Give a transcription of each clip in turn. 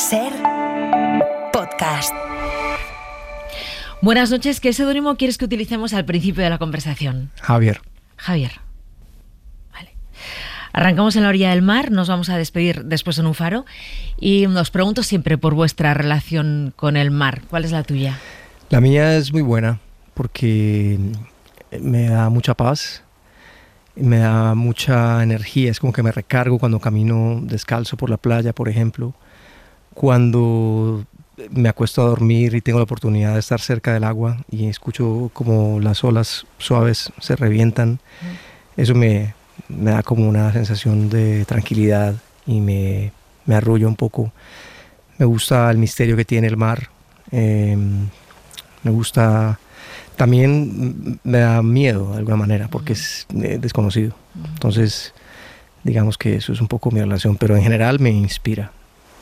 Ser podcast. Buenas noches. ¿Qué seudónimo quieres que utilicemos al principio de la conversación? Javier. Javier. Vale. Arrancamos en la orilla del mar, nos vamos a despedir después en un faro y os pregunto siempre por vuestra relación con el mar. ¿Cuál es la tuya? La mía es muy buena porque me da mucha paz, me da mucha energía, es como que me recargo cuando camino descalzo por la playa, por ejemplo, cuando me acuesto a dormir y tengo la oportunidad de estar cerca del agua y escucho como las olas suaves se revientan. Eso me da como una sensación de tranquilidad y me arrulla un poco. Me gusta el misterio que tiene el mar. Me gusta, también me da miedo de alguna manera porque es desconocido. Entonces, digamos que eso es un poco mi relación, pero en general me inspira.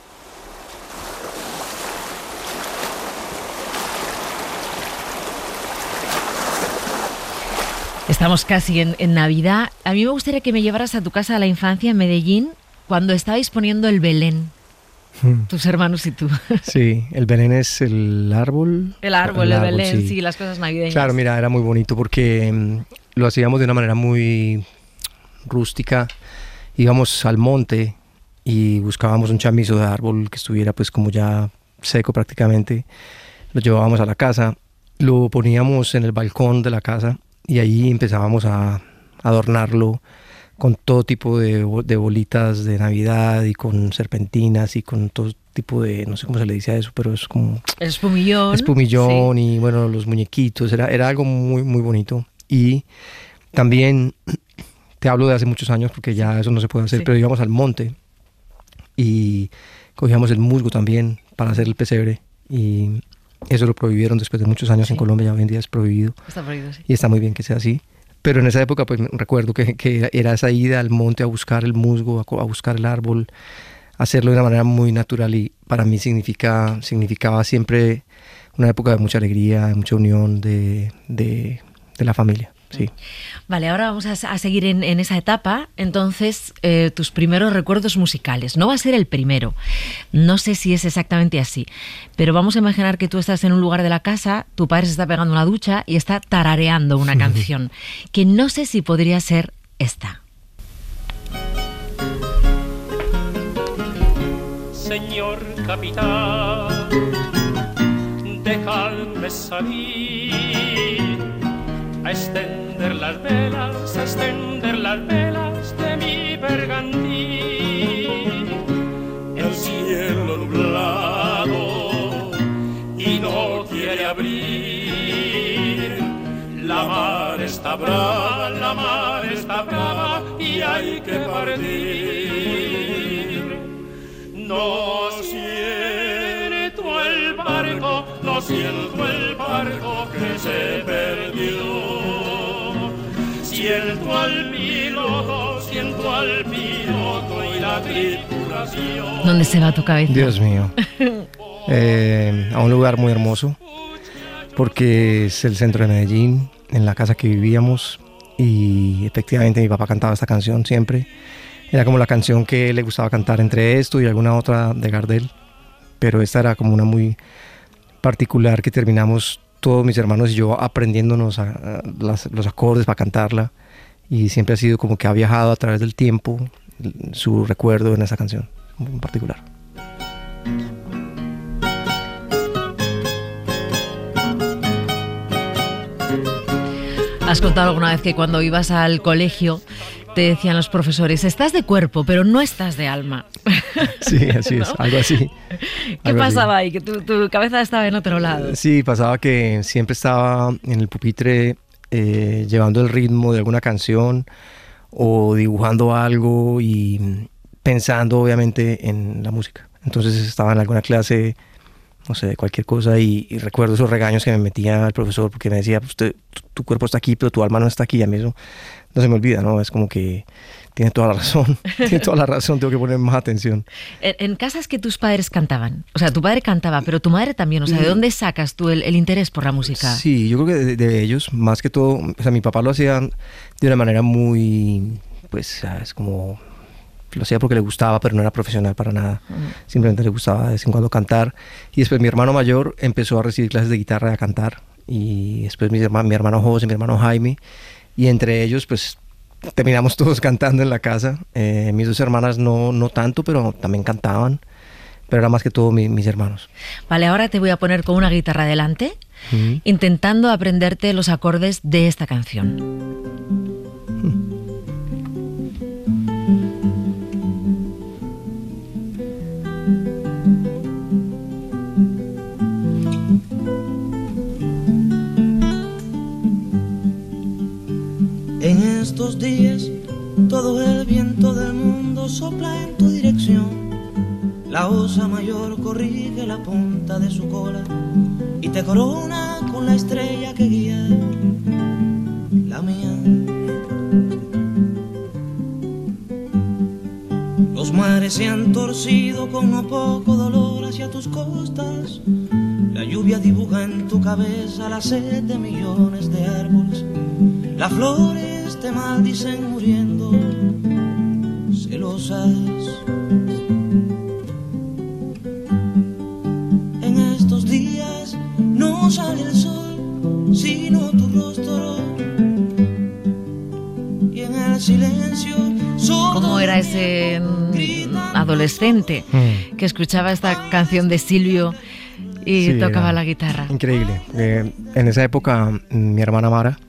Estamos casi en Navidad. A mí me gustaría que me llevaras a tu casa a la infancia en Medellín cuando estabais poniendo el Belén. Tus hermanos y tú. Sí, el Belén es el árbol. El Belén, sí, las cosas navideñas. Claro, mira, era muy bonito porque lo hacíamos de una manera muy rústica. Íbamos al monte y buscábamos un chamizo de árbol que estuviera pues como ya seco prácticamente. Lo llevábamos a la casa, lo poníamos en el balcón de la casa y ahí empezábamos a adornarlo con todo tipo de bolitas de Navidad y con serpentinas y con todo tipo de, no sé cómo se le dice a eso, pero es como... Espumillón. Espumillón, sí. Y bueno, los muñequitos, era algo muy, muy bonito. Y también, te hablo de hace muchos años porque ya eso no se puede hacer, sí. Pero íbamos al monte y cogíamos el musgo también para hacer el pesebre y eso lo prohibieron después de muchos años, sí. En Colombia, ya hoy en día es prohibido. Está prohibido, sí. Y está muy bien que sea así. Pero en esa época pues recuerdo que era esa ida al monte a buscar el musgo, a buscar el árbol, hacerlo de una manera muy natural y para mí significaba siempre una época de mucha alegría, de mucha unión de la familia. Sí. Vale, ahora vamos a seguir en esa etapa. Entonces, tus primeros recuerdos musicales. No va a ser el primero. No sé si es exactamente así. Pero vamos a imaginar que tú estás en un lugar de la casa, tu padre se está pegando una ducha y está tarareando una canción. Que no sé si podría ser esta. Señor capitán, dejadme salir a extender las velas de mi bergantín. El cielo nublado y no quiere abrir. La mar está brava y hay que partir. No siento el barco que se perdió. Siento al piloto y la tripulación. ¿Dónde se va tu cabeza? Dios mío. A un lugar muy hermoso, porque es el centro de Medellín, en la casa que vivíamos, y efectivamente mi papá cantaba esta canción siempre. Era como la canción que le gustaba cantar entre esto y alguna otra de Gardel, pero esta era como una muy particular que terminamos todos mis hermanos y yo aprendiéndonos los acordes para cantarla, y siempre ha sido como que ha viajado a través del tiempo su recuerdo en esa canción en particular. Has contado alguna vez que cuando ibas al colegio te decían los profesores, estás de cuerpo, pero no estás de alma. Sí, así es, ¿no? Algo así. ¿Qué pasaba ahí? Que tu cabeza estaba en otro lado. Sí, pasaba que siempre estaba en el pupitre llevando el ritmo de alguna canción o dibujando algo y pensando obviamente en la música. Entonces estaba en alguna clase, no sé, de cualquier cosa y recuerdo esos regaños que me metía el profesor porque me decía, pues tu cuerpo está aquí, pero tu alma no está aquí. Y a mí eso no se me olvida, ¿no? Es como que tiene toda la razón, tengo que poner más atención. En casas que tus padres cantaban, o sea, tu padre cantaba, pero tu madre también, o sea, ¿de dónde sacas tú el interés por la música? Sí, yo creo que de ellos, más que todo, o sea, mi papá lo hacía de una manera muy, pues, es como lo hacía porque le gustaba, pero no era profesional para nada. Simplemente le gustaba de vez en cuando cantar. Y después mi hermano mayor empezó a recibir clases de guitarra y a cantar. Y después mi hermano José, mi hermano Jaime. Y entre ellos, pues, terminamos todos cantando en la casa. Mis dos hermanas no tanto, pero también cantaban. Pero era más que todo mis hermanos. Vale, ahora te voy a poner con una guitarra delante, intentando aprenderte los acordes de esta canción. En estos días todo el viento del mundo sopla en tu dirección. La osa mayor corrige la punta de su cola y te corona con la estrella que guía la mía. Los mares se han torcido con no poco dolor hacia tus costas. La lluvia dibuja en tu cabeza la sed de millones de árboles. Las flores te maldicen muriendo celosas. No sale el sol, sino tu rostro. Y en el silencio ¿Cómo era ese adolescente que escuchaba esta canción de Silvio y tocaba la guitarra? Increíble. En esa época mi hermana Mara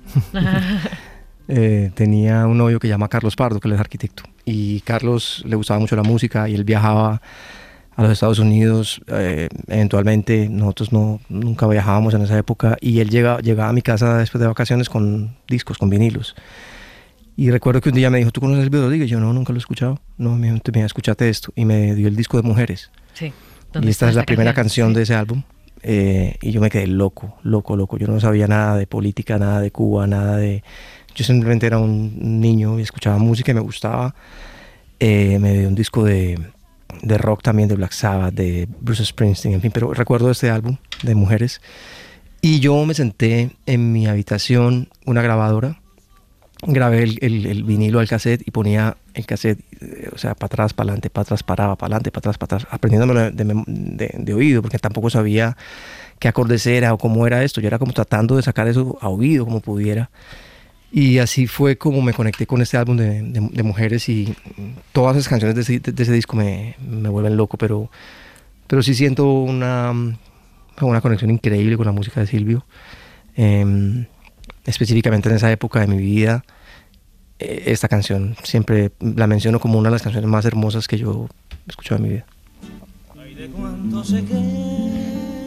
tenía un novio que se llama Carlos Pardo, que él es arquitecto. Y Carlos le gustaba mucho la música y él viajaba a los Estados Unidos. Eventualmente nosotros nunca viajábamos en esa época, y él llegaba a mi casa después de vacaciones con discos, con vinilos. Y recuerdo que un día me dijo, ¿tú conoces Silvio Rodríguez? Yo no, nunca lo he escuchado. No, me dijo, mira, escúchate esto. Y me dio el disco de Mujeres. Sí. Y esta es la primera canción de ese álbum. Y yo me quedé loco. Yo no sabía nada de política, nada de Cuba, nada de... Yo simplemente era un niño y escuchaba música y me gustaba. Me dio un disco de rock también, de Black Sabbath, de Bruce Springsteen, en fin. Pero recuerdo este álbum de Mujeres. Y yo me senté en mi habitación, una grabadora. Grabé el vinilo al cassette y ponía el cassette, o sea, para atrás, para adelante, para atrás, paraba, para adelante, para atrás, aprendiéndomelo de oído, porque tampoco sabía qué acordes era o cómo era esto. Yo era como tratando de sacar eso a oído como pudiera. Y así fue como me conecté con este álbum de Mujeres, y todas esas canciones de ese disco me vuelven loco, pero sí siento una conexión increíble con la música de Silvio. Específicamente en esa época de mi vida, esta canción siempre la menciono como una de las canciones más hermosas que yo he escuchado en mi vida. Ay, de cuánto se quede,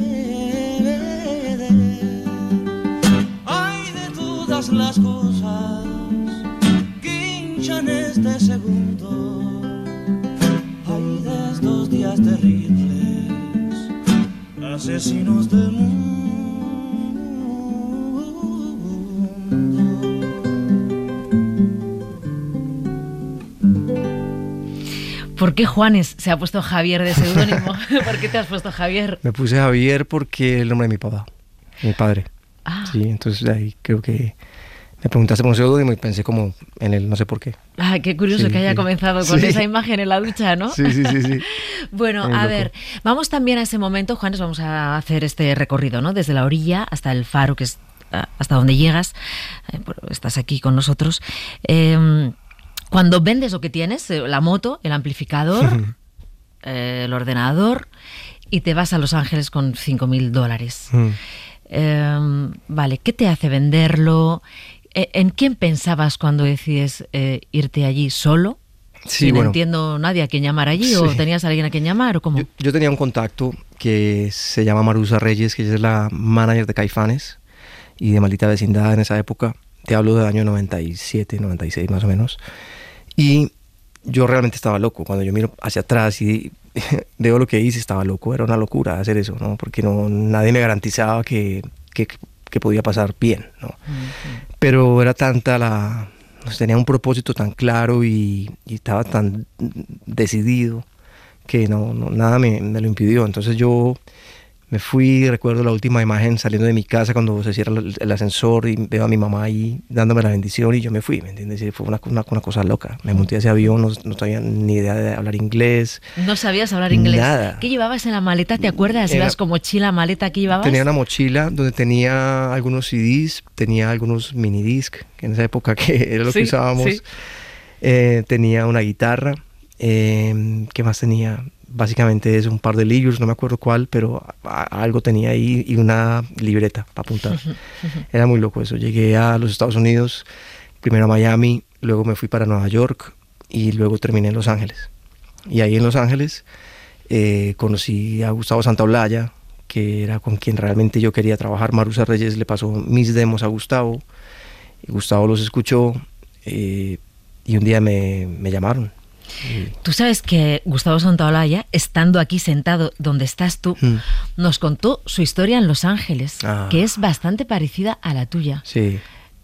ay, de todas las cosas que hinchan este segundo, ay, de estos días terribles, asesinos del mundo. ¿Por qué Juanes se ha puesto Javier de seudónimo? ¿Por qué te has puesto Javier? Me puse Javier porque el nombre de mi papá, mi padre. Ah. Sí, entonces ahí creo que me preguntaste por un seudónimo y pensé como en él, no sé por qué. Ah, qué curioso que haya comenzado con esa imagen en la ducha, ¿no? Sí. Bueno, a ver, vamos también a ese momento, Juanes, vamos a hacer este recorrido, ¿no? Desde la orilla hasta el faro, que es hasta donde llegas. Estás aquí con nosotros. Cuando vendes lo que tienes, la moto, el amplificador, el ordenador, y te vas a Los Ángeles con $5,000. Vale, ¿qué te hace venderlo? ¿En quién pensabas cuando decides irte allí solo? Sí, no entiendo nadie a quien llamar allí, ¿o tenías a alguien a quien llamar, o cómo? Yo tenía un contacto que se llama Marusa Reyes, que ella es la manager de Caifanes y de Maldita Vecindad en esa época. Te hablo del año 97, 96 más o menos. Y yo realmente estaba loco. Cuando yo miro hacia atrás y veo lo que hice, estaba loco. Era una locura hacer eso, ¿no? Porque nadie me garantizaba que podía pasar bien, ¿no? Uh-huh. Pero era tanta tenía un propósito tan claro y estaba tan decidido que nada me lo impidió. Entonces yo Me fui, recuerdo la última imagen saliendo de mi casa cuando se cierra el ascensor y veo a mi mamá ahí dándome la bendición y yo me fui, ¿me entiendes? Y fue una cosa loca. Me monté a ese avión, no tenía ni idea de hablar inglés. ¿No sabías hablar inglés? Nada. ¿Qué llevabas en la maleta? ¿Te acuerdas? ¿Ibas con mochila, maleta? ¿Qué llevabas? Tenía una mochila donde tenía algunos CDs, tenía algunos mini disc, que en esa época que era lo que usábamos. Sí. Tenía una guitarra. ¿Qué más tenía? Básicamente es un par de libros, no me acuerdo cuál, pero algo tenía ahí y una libreta para apuntar. Era muy loco eso. Llegué a los Estados Unidos, primero a Miami, luego me fui para Nueva York y luego terminé en Los Ángeles. Y ahí en Los Ángeles conocí a Gustavo Santaolalla, que era con quien realmente yo quería trabajar. Marusa Reyes le pasó mis demos a Gustavo, y Gustavo los escuchó y un día me llamaron. Tú sabes que Gustavo Santaolalla, estando aquí sentado donde estás tú, nos contó su historia en Los Ángeles, que es bastante parecida a la tuya. Sí.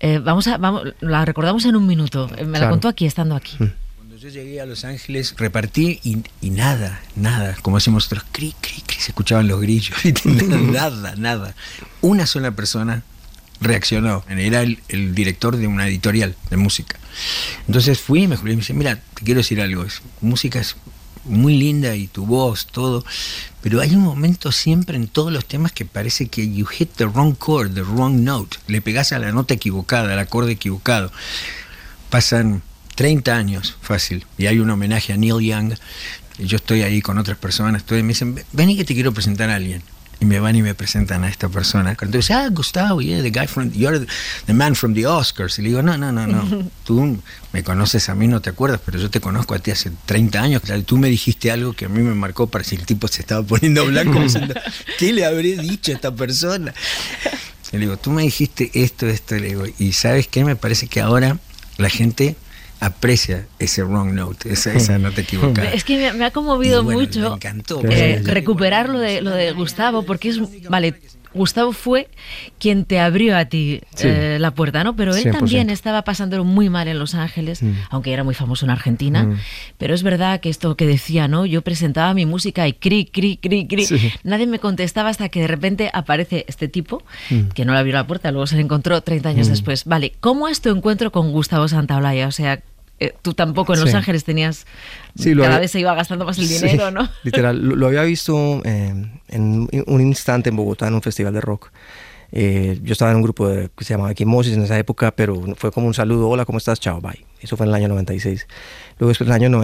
La recordamos en un minuto. Me la contó aquí, estando aquí. Cuando yo llegué a Los Ángeles, repartí y nada, como hacemos nosotros, cri, se escuchaban los grillos, nada. Una sola persona reaccionó, era el director de una editorial de música. Entonces fui y me dice, mira, te quiero decir algo, música es muy linda y tu voz, todo, pero hay un momento siempre en todos los temas que parece que you hit the wrong chord, the wrong note, le pegás a la nota equivocada, al acorde equivocado. Pasan 30 años, fácil, y hay un homenaje a Neil Young, y yo estoy ahí con otras personas, me dicen, vení que te quiero presentar a alguien. Y me van y me presentan a esta persona. Entonces, Gustavo, you're the man from the Oscars. Y le digo, no. Tú me conoces a mí, no te acuerdas, pero yo te conozco a ti hace 30 años. Tú me dijiste algo que a mí me marcó para si el tipo se estaba poniendo blanco. Diciendo, ¿qué le habré dicho a esta persona? Y le digo, tú me dijiste esto. Le digo, y ¿sabes qué? Me parece que ahora la gente aprecia ese wrong note, esa nota equivocada. Es que me ha conmovido mucho. Me encantó. Recuperar lo de Gustavo, porque Gustavo fue quien te abrió a ti la puerta, ¿no? Pero él 100%. También estaba pasándolo muy mal en Los Ángeles, aunque era muy famoso en Argentina. Pero es verdad que esto que decía, ¿no? Yo presentaba mi música y cri. Sí. Nadie me contestaba hasta que de repente aparece este tipo, que no le abrió la puerta, luego se le encontró 30 años después. Vale, ¿cómo es tu encuentro con Gustavo Santaolalla? O sea, tú tampoco en Los Ángeles tenías, cada vez se iba gastando más el dinero, ¿no? Literal, lo había visto en un instante en Bogotá, en un festival de rock. Yo estaba en un grupo que se llamaba Equimosis en esa época, pero fue como un saludo, hola, ¿cómo estás? Chao, bye. Eso fue en el año 96. Luego después en el año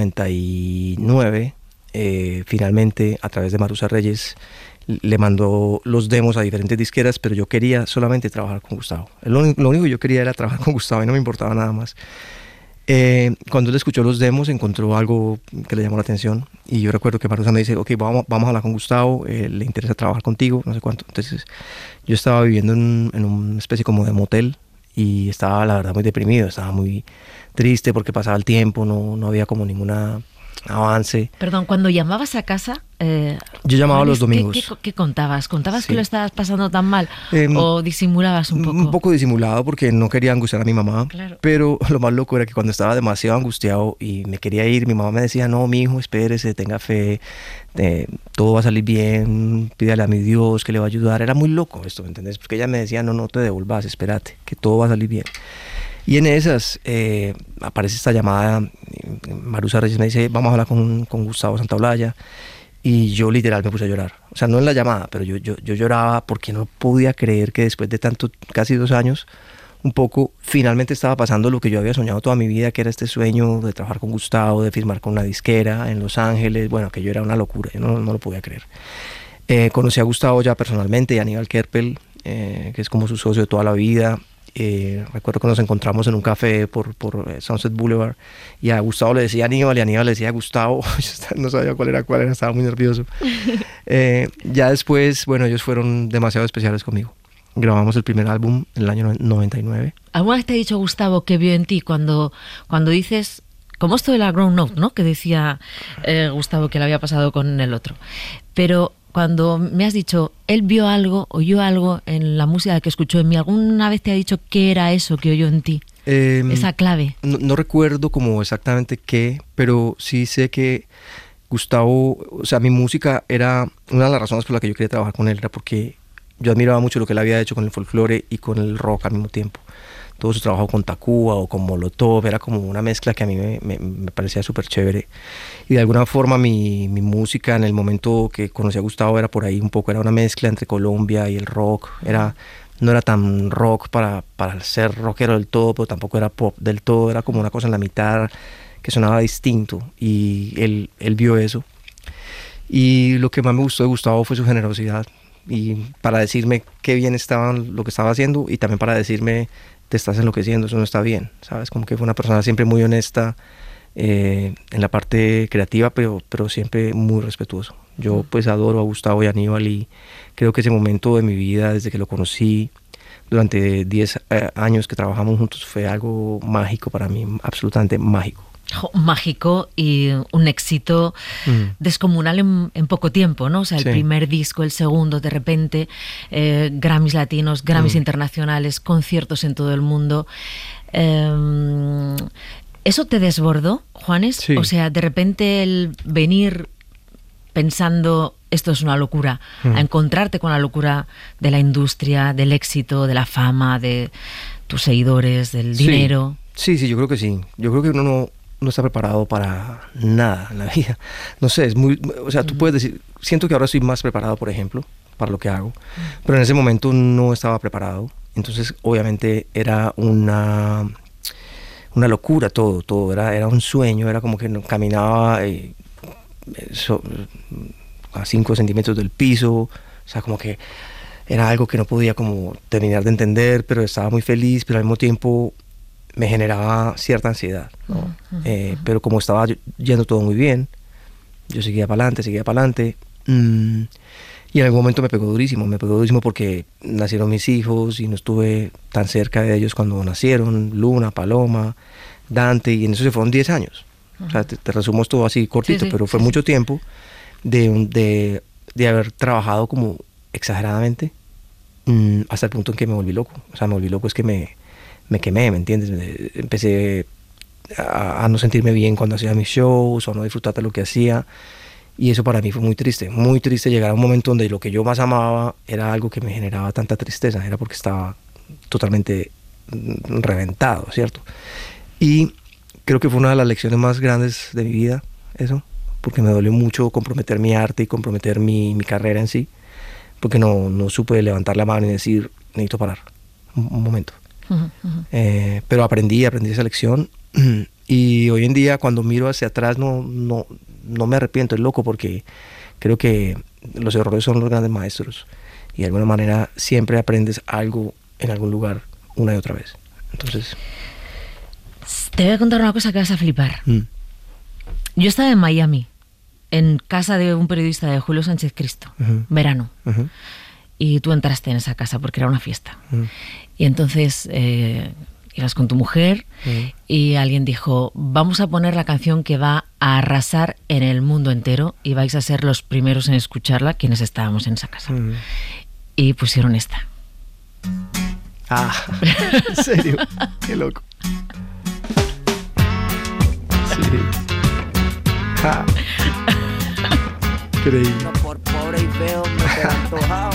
99, finalmente, a través de Marusa Reyes, le mandó los demos a diferentes disqueras, pero yo quería solamente trabajar con Gustavo. Lo único que yo quería era trabajar con Gustavo y no me importaba nada más. Cuando él escuchó los demos encontró algo que le llamó la atención y yo recuerdo que Marusa me dice, ok, vamos a hablar con Gustavo, le interesa trabajar contigo, no sé cuánto. Entonces yo estaba viviendo en una especie como de motel y estaba la verdad muy deprimido, estaba muy triste porque pasaba el tiempo, no había como ninguna avance. Perdón, cuando llamabas a casa... yo llamaba los domingos. ¿Qué contabas? ¿Contabas que lo estabas pasando tan mal? ¿O disimulabas un poco? Un poco disimulado porque no quería angustiar a mi mamá. Claro. Pero lo más loco era que cuando estaba demasiado angustiado y me quería ir, mi mamá me decía, no, mi hijo, espérese, tenga fe, todo va a salir bien, pídale a mi Dios que le va a ayudar. Era muy loco esto, ¿me entendés? Porque ella me decía, no te devuelvas, espérate, que todo va a salir bien. Y en esas aparece esta llamada, Marusa Reyes me dice, vamos a hablar con Gustavo Santaolalla, y yo literal me puse a llorar. O sea, no en la llamada, pero yo lloraba porque no podía creer que después de casi 2 años, un poco, finalmente estaba pasando lo que yo había soñado toda mi vida, que era este sueño de trabajar con Gustavo, de firmar con una disquera en Los Ángeles. Bueno, aquello era una locura, yo no lo podía creer. Conocí a Gustavo ya personalmente, y a Aníbal Kerpel, que es como su socio de toda la vida. Recuerdo que nos encontramos en un café por Sunset Boulevard y a Gustavo le decía Aníbal y Aníbal le decía Gustavo. Yo no sabía cuál era, estaba muy nervioso. Ya después, bueno, ellos fueron demasiado especiales conmigo. Grabamos el primer álbum en el año 99. ¿Alguna vez te ha dicho Gustavo que vio en ti cuando dices, como esto de la Ground Note, ¿no? Que decía Gustavo que le había pasado con el otro, pero cuando me has dicho, él vio algo, oyó algo en la música que escuchó en mí, ¿alguna vez te ha dicho qué era eso que oyó en ti? Esa clave. No recuerdo como exactamente qué, pero sí sé que Gustavo, o sea, mi música era una de las razones por las que yo quería trabajar con él, era porque yo admiraba mucho lo que él había hecho con el folclore y con el rock al mismo tiempo. Todo su trabajo con Tacuba o con Molotov era como una mezcla que a mí me parecía súper chévere. Y de alguna forma mi música en el momento que conocí a Gustavo era por ahí un poco, era una mezcla entre Colombia y el rock. No era tan rock para ser rockero del todo, pero tampoco era pop del todo, era como una cosa en la mitad que sonaba distinto, y él vio eso. Y lo que más me gustó de Gustavo fue su generosidad, y para decirme qué bien estaba lo que estaba haciendo, y también para decirme, te estás enloqueciendo, eso no está bien, ¿sabes? Como que fue una persona siempre muy honesta en la parte creativa, pero siempre muy respetuoso. Yo pues adoro a Gustavo y a Aníbal, y creo que ese momento de mi vida, desde que lo conocí, durante 10 años que trabajamos juntos, fue algo mágico para mí, absolutamente mágico. Mágico y un éxito descomunal en poco tiempo, ¿no? O sea, el primer disco, el segundo, de repente, Grammys latinos, Grammys internacionales, conciertos en todo el mundo. ¿Eso te desbordó, Juanes? Sí. O sea, de repente el venir pensando esto es una locura, a encontrarte con la locura de la industria, del éxito, de la fama, de tus seguidores, del dinero. Sí, yo creo que sí. Yo creo que uno no está preparado para nada en la vida. No sé, es muy... O sea, tú puedes decir... Siento que ahora estoy más preparado, por ejemplo, para lo que hago. Pero en ese momento no estaba preparado. Entonces, obviamente, era una locura todo. Era un sueño. Era como que caminaba a 5 centímetros del piso. O sea, como que era algo que no podía como terminar de entender, pero estaba muy feliz, pero al mismo tiempo me generaba cierta ansiedad, ¿no? Pero como estaba yendo todo muy bien, yo seguía para adelante, y en algún momento me pegó durísimo porque nacieron mis hijos y no estuve tan cerca de ellos cuando nacieron, Luna, Paloma, Dante, y en eso se fueron 10 años. O sea, te resumo esto así cortito, pero fue mucho tiempo de haber trabajado como exageradamente, hasta el punto en que me volví loco. O sea, me volví loco, es que me quemé, ¿me entiendes? Empecé a no sentirme bien cuando hacía mis shows, o no disfrutar de lo que hacía, y eso para mí fue muy triste llegar a un momento donde lo que yo más amaba era algo que me generaba tanta tristeza, era porque estaba totalmente reventado, ¿cierto? Y creo que fue una de las lecciones más grandes de mi vida, eso, porque me dolió mucho comprometer mi arte y comprometer mi carrera en sí, porque no supe levantar la mano y decir, necesito parar un momento. Pero aprendí esa lección, y hoy en día cuando miro hacia atrás no me arrepiento, es loco, porque creo que los errores son los grandes maestros, y de alguna manera siempre aprendes algo en algún lugar una y otra vez. Entonces, te voy a contar una cosa que vas a flipar. Yo estaba en Miami, en casa de un periodista, de Julio Sánchez Cristo, verano, y tú entraste en esa casa porque era una fiesta. Y entonces ibas con tu mujer y alguien dijo, vamos a poner la canción que va a arrasar en el mundo entero y vais a ser los primeros en escucharla quienes estábamos en esa casa. Y pusieron esta. ¿En serio? Qué loco. Sí. Increíble. No por pobre y feo me queda antojado.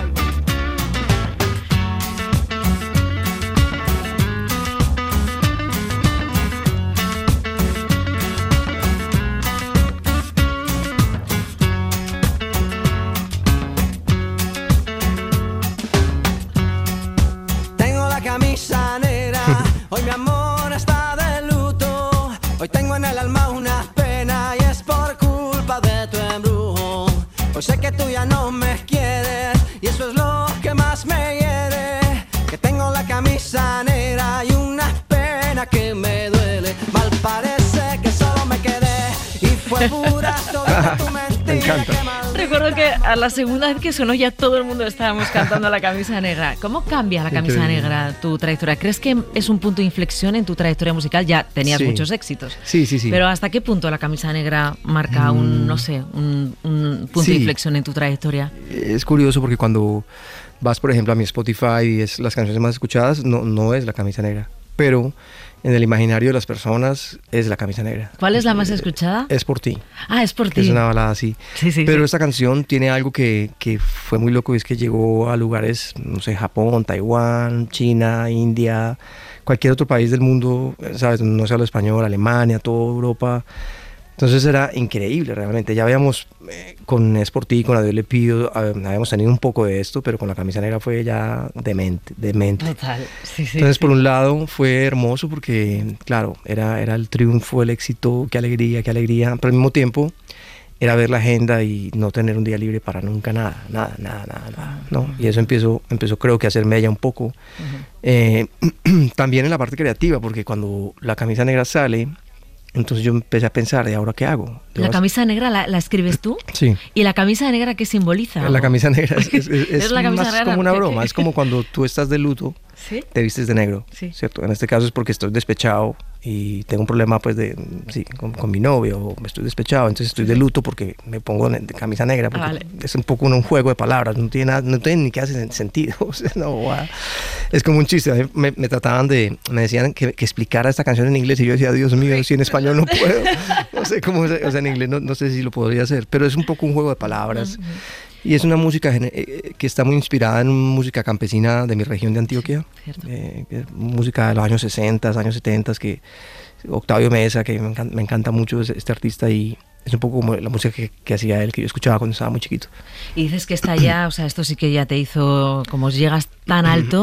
Tengo la camisa negra, hoy mi amor está de luto. Hoy tengo en el alma una pena y es por culpa de tu embrujo. Hoy sé que tú ya no me quieres y eso es lo que más me hiere. Que tengo la camisa negra y una pena que me duele. Mal parece que solo me quedé y fue pura toda tu mentira. Me encanta. Recuerdo que a la segunda vez que sonó ya todo el mundo estábamos cantando La Camisa Negra. ¿Cómo cambia La Camisa Negra tu trayectoria? ¿Crees que es un punto de inflexión en tu trayectoria musical? Ya tenías muchos éxitos. Sí. Pero ¿hasta qué punto La Camisa Negra marca un punto de inflexión en tu trayectoria? Es curioso porque cuando vas, por ejemplo, a mi Spotify y es las canciones más escuchadas, no es La Camisa Negra. pero en el imaginario de las personas es La Camisa Negra. ¿Cuál es la más escuchada? Es por ti. Ah, Es por ti. Es una balada así. Sí. Pero esta canción tiene algo que fue muy loco, y es que llegó a lugares, no sé, Japón, Taiwán, China, India, cualquier otro país del mundo, ¿sabes? No se habla español, Alemania, toda Europa. Entonces era increíble realmente. Ya habíamos, con Es por ti, con A Dios le pido, habíamos tenido un poco de esto, pero con La Camisa Negra fue ya demente. Total, sí. Entonces, por un lado, fue hermoso porque, claro, era el triunfo, el éxito, qué alegría, pero al mismo tiempo era ver la agenda y no tener un día libre para nunca nada, ¿no? Y eso empezó creo que a hacerme ella un poco. También en la parte creativa, porque cuando La Camisa Negra sale, entonces yo empecé a pensar, ¿de ahora qué hago? ¿La camisa negra la escribes tú? Sí. ¿Y la camisa negra qué simboliza? La camisa negra es la camisa más negra como una broma, es como cuando tú estás de luto, ¿sí? Te vistes de negro, Sí. ¿cierto? En este caso es porque estoy despechado y tengo un problema pues con mi novio, o me estoy despechado, entonces estoy de luto porque me pongo de camisa negra, porque vale. es un poco un juego de palabras, no tiene ni que hace sentido, o sea, es como un chiste. A mí me decían que explicara esta canción en inglés y yo decía, Dios mío, si en español no puedo, no sé cómo, o sea, en inglés no sé si lo podría hacer, pero es un poco un juego de palabras. Y es una música que está muy inspirada en música campesina de mi región de Antioquia, música de los años 60, años 70, que Octavio Mesa, que me encanta mucho este artista, y es un poco como la música que hacía él, que yo escuchaba cuando estaba muy chiquito. Y dices que está ya, o sea, esto sí que ya te hizo, como llegas tan alto,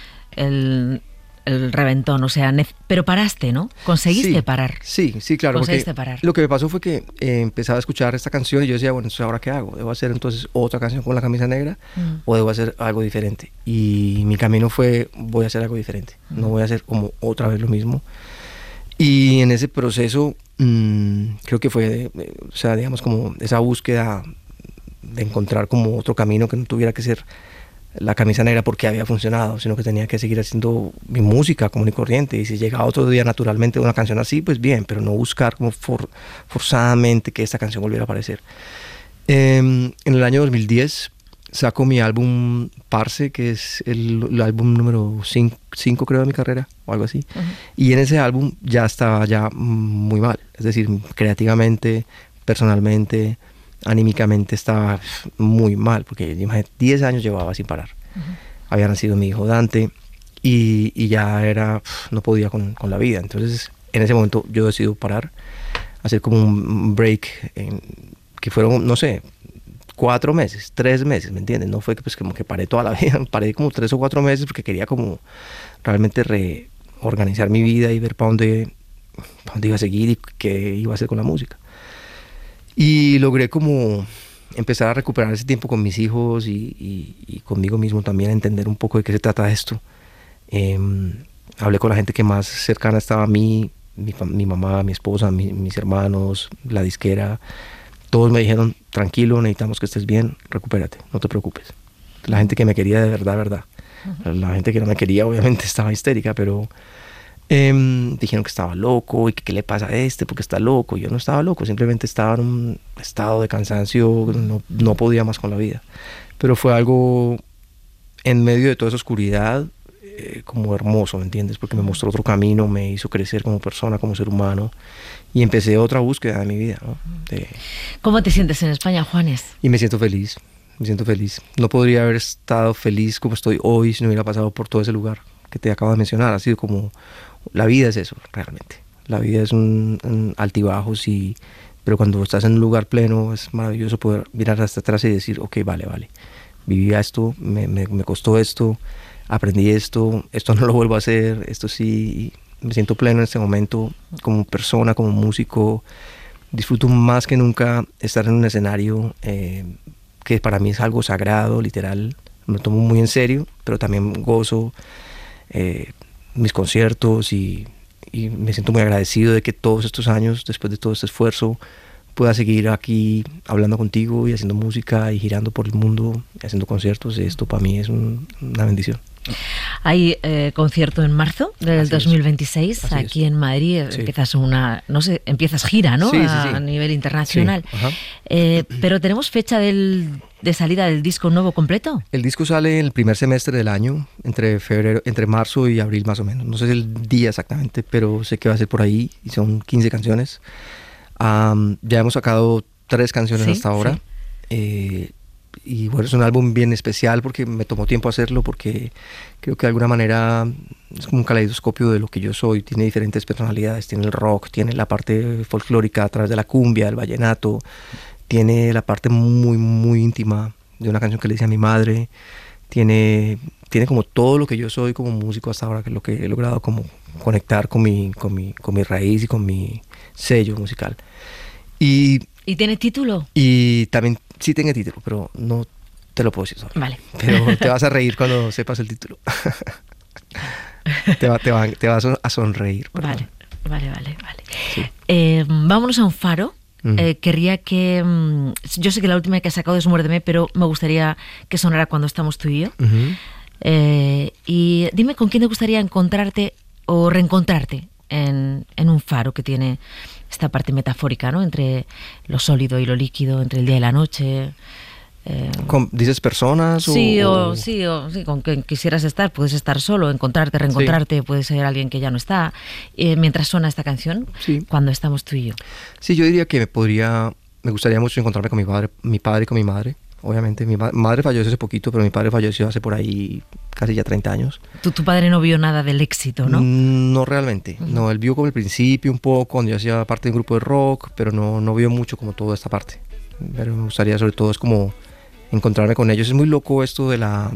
el reventón, o sea, pero paraste, ¿no? Conseguiste parar. Sí, claro. Conseguiste parar. Lo que me pasó fue que empezaba a escuchar esta canción y yo decía, bueno, entonces ¿ahora qué hago? ¿Debo hacer entonces otra canción con La Camisa Negra o debo hacer algo diferente? Y mi camino fue, voy a hacer algo diferente, no voy a hacer como otra vez lo mismo. Y en ese proceso creo que fue, o sea, digamos, como esa búsqueda de encontrar como otro camino que no tuviera que ser La Camisa Negra porque había funcionado, sino que tenía que seguir haciendo mi música común y corriente, y si llegaba otro día naturalmente una canción así, pues bien, pero no buscar como forzadamente que esta canción volviera a aparecer. En el año 2010 saco mi álbum Parce, que es el álbum número 5 creo de mi carrera, o algo así, y en ese álbum ya estaba ya muy mal, es decir, creativamente, personalmente, anímicamente estaba muy mal, porque imagínate, 10 años llevaba sin parar. Había nacido mi hijo Dante y ya era, no podía con la vida. Entonces en ese momento yo decidí parar, hacer como un break, que fueron, no sé, 4 meses, 3 meses, ¿me entiendes? No fue que, pues, como que paré toda la vida, paré como 3 o 4 meses porque quería como realmente reorganizar mi vida y ver para dónde iba a seguir y qué iba a hacer con la música. Y logré como empezar a recuperar ese tiempo con mis hijos y conmigo mismo también, a entender un poco de qué se trata esto. Hablé con la gente que más cercana estaba a mí, mi mamá, mi esposa, mis hermanos, la disquera. Todos me dijeron, tranquilo, necesitamos que estés bien, recupérate, no te preocupes. La gente que me quería de verdad. La gente que no me quería obviamente estaba histérica, pero dijeron que estaba loco y que qué le pasa a porque está loco. Yo no estaba loco, simplemente estaba en un estado de cansancio, no podía más con la vida. Pero fue algo en medio de toda esa oscuridad, como hermoso, ¿me entiendes? Porque me mostró otro camino, me hizo crecer como persona, como ser humano, y empecé otra búsqueda de mi vida, ¿no? ¿Cómo te sientes en España, Juanes? Y me siento feliz. No podría haber estado feliz como estoy hoy si no hubiera pasado por todo ese lugar que te acabo de mencionar. Ha sido como, la vida es eso, realmente. La vida es un altibajos, pero cuando estás en un lugar pleno es maravilloso poder mirar hasta atrás y decir, ok, vale, viví esto, me costó esto, aprendí esto no lo vuelvo a hacer, esto sí, me siento pleno en este momento como persona, como músico. Disfruto más que nunca estar en un escenario que para mí es algo sagrado, literal. Me lo tomo muy en serio, pero también gozo mis conciertos y me siento muy agradecido de que todos estos años, después de todo este esfuerzo, pueda seguir aquí hablando contigo y haciendo música y girando por el mundo, y haciendo conciertos. Esto para mí es una bendición. Hay concierto en marzo del Así 2026 es. aquí en Madrid. Sí. Empiezas gira, ¿no? Sí, sí, a sí. nivel internacional. Sí, ajá. Pero tenemos fecha de salida del disco nuevo completo. El disco sale en el primer semestre del año, entre marzo y abril más o menos. No sé el día exactamente, pero sé que va a ser por ahí y son 15 canciones. Ya hemos sacado 3 canciones Sí, hasta ahora. Y bueno, es un álbum bien especial porque me tomó tiempo hacerlo, porque creo que de alguna manera es como un caleidoscopio de lo que yo soy. Tiene diferentes personalidades, tiene el rock, tiene la parte folclórica a través de la cumbia, el vallenato, tiene la parte muy, muy íntima de una canción que le hice a mi madre, tiene como todo lo que yo soy como músico hasta ahora, que es lo que he logrado como conectar con mi raíz y con mi sello musical. ¿Y tiene título? Y también sí tiene título, pero no te lo puedo decir solo. Vale. Pero te vas a reír cuando sepas el título. te vas a sonreír. Vale. Sí. Vámonos a un faro. Querría que... yo sé que la última que has sacado es Muérdeme, pero me gustaría que sonara Cuando estamos tú y yo. Y dime con quién te gustaría encontrarte o reencontrarte en un faro que tiene esta parte metafórica, ¿no? Entre lo sólido y lo líquido, entre el día y la noche. ¿Dices personas? Sí, con quien quisieras estar. Puedes estar solo, encontrarte, reencontrarte, puede ser alguien que ya no está. Mientras suena esta canción, sí. Cuando estamos tú y yo. Sí, yo diría que me gustaría mucho encontrarme con mi padre y con mi madre. Obviamente, mi madre falleció hace poquito, pero mi padre falleció hace por ahí casi ya 30 años. Tu padre no vio nada del éxito, ¿no? No realmente. No, él vio como el principio un poco, cuando yo hacía parte de un grupo de rock, pero no vio mucho como toda esta parte. Pero me gustaría sobre todo es como encontrarme con ellos. Es muy loco esto de la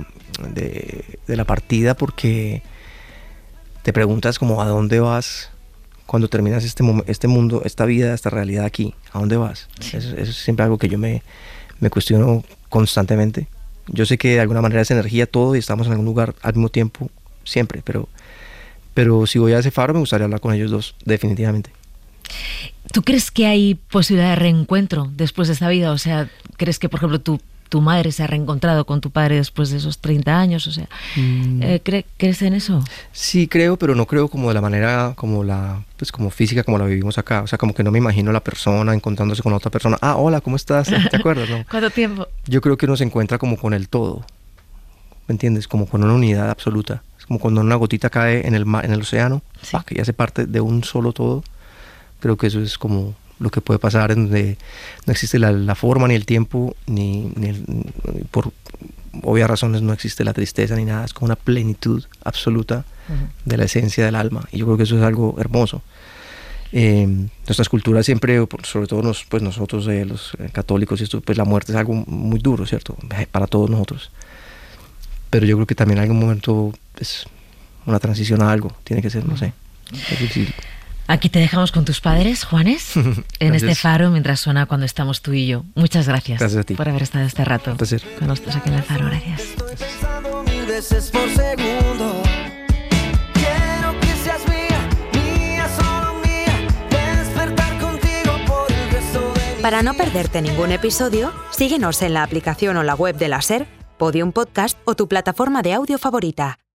partida, porque te preguntas como a dónde vas cuando terminas este mundo, esta vida, esta realidad aquí. ¿A dónde vas? Sí. Eso es siempre algo que yo me cuestiono constantemente. Yo sé que de alguna manera es energía todo y estamos en algún lugar al mismo tiempo siempre, pero si voy a ese faro me gustaría hablar con ellos dos, definitivamente. ¿Tú crees que hay posibilidad de reencuentro después de esta vida? O sea, ¿crees que, por ejemplo, tu madre se ha reencontrado con tu padre después de esos 30 años? O sea, ¿crees en eso? Sí, creo, pero no creo como de la manera como física como la vivimos acá. O sea, como que no me imagino la persona encontrándose con otra persona. Ah, hola, ¿cómo estás? ¿Te acuerdas? ¿No? ¿Cuánto tiempo? Yo creo que uno se encuentra como con el todo. ¿Me entiendes? Como con una unidad absoluta. Es como cuando una gotita cae en el océano, sí, que ya hace parte de un solo todo. Creo que eso es como lo que puede pasar, en donde no existe la forma ni el tiempo, ni por obvias razones no existe la tristeza ni nada. Es como una plenitud absoluta de la esencia del alma, y yo creo que eso es algo hermoso. Nuestras culturas siempre, sobre todo nosotros los católicos, esto, pues la muerte es algo muy duro, ¿cierto? Para todos nosotros, pero yo creo que también en algún momento es una transición a algo, tiene que ser, no sé, es difícil. Aquí te dejamos con tus padres, Juanes, en este faro mientras suena Cuando estamos tú y yo. Muchas gracias. Gracias a ti por haber estado este rato con nosotros aquí en el faro. Gracias. Estoy pensando 1000 veces por segundo. Quiero que seas mía, solo mía. Despertar contigo por el resto de mi Para no perderte ningún episodio, síguenos en la aplicación o la web de la SER, Podium Podcast o tu plataforma de audio favorita.